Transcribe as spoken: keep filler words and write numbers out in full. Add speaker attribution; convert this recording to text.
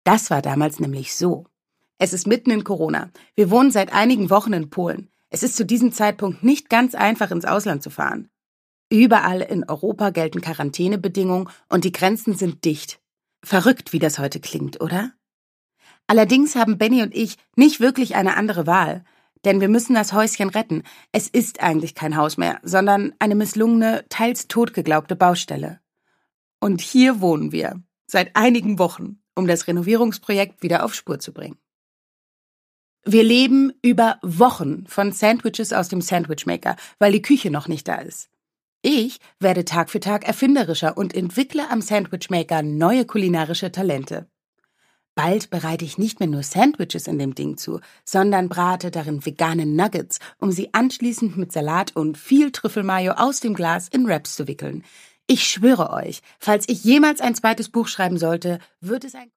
Speaker 1: Das war damals nämlich so. Es ist mitten in Corona. Wir wohnen seit einigen Wochen in Polen. Es ist zu diesem Zeitpunkt nicht ganz einfach, ins Ausland zu fahren. Überall in Europa gelten Quarantänebedingungen und die Grenzen sind dicht. Verrückt, wie das heute klingt, oder? Allerdings haben Benny und ich nicht wirklich eine andere Wahl, denn wir müssen das Häuschen retten. Es ist eigentlich kein Haus mehr, sondern eine misslungene, teils totgeglaubte Baustelle. Und hier wohnen wir, seit einigen Wochen, um das Renovierungsprojekt wieder auf Spur zu bringen. Wir leben über Wochen von Sandwiches aus dem Sandwichmaker, weil die Küche noch nicht da ist. Ich werde Tag für Tag erfinderischer und entwickle am Sandwichmaker neue kulinarische Talente. Bald bereite ich nicht mehr nur Sandwiches in dem Ding zu, sondern brate darin vegane Nuggets, um sie anschließend mit Salat und viel Trüffelmayo aus dem Glas in Wraps zu wickeln. Ich schwöre euch, falls ich jemals ein zweites Buch schreiben sollte, wird es ein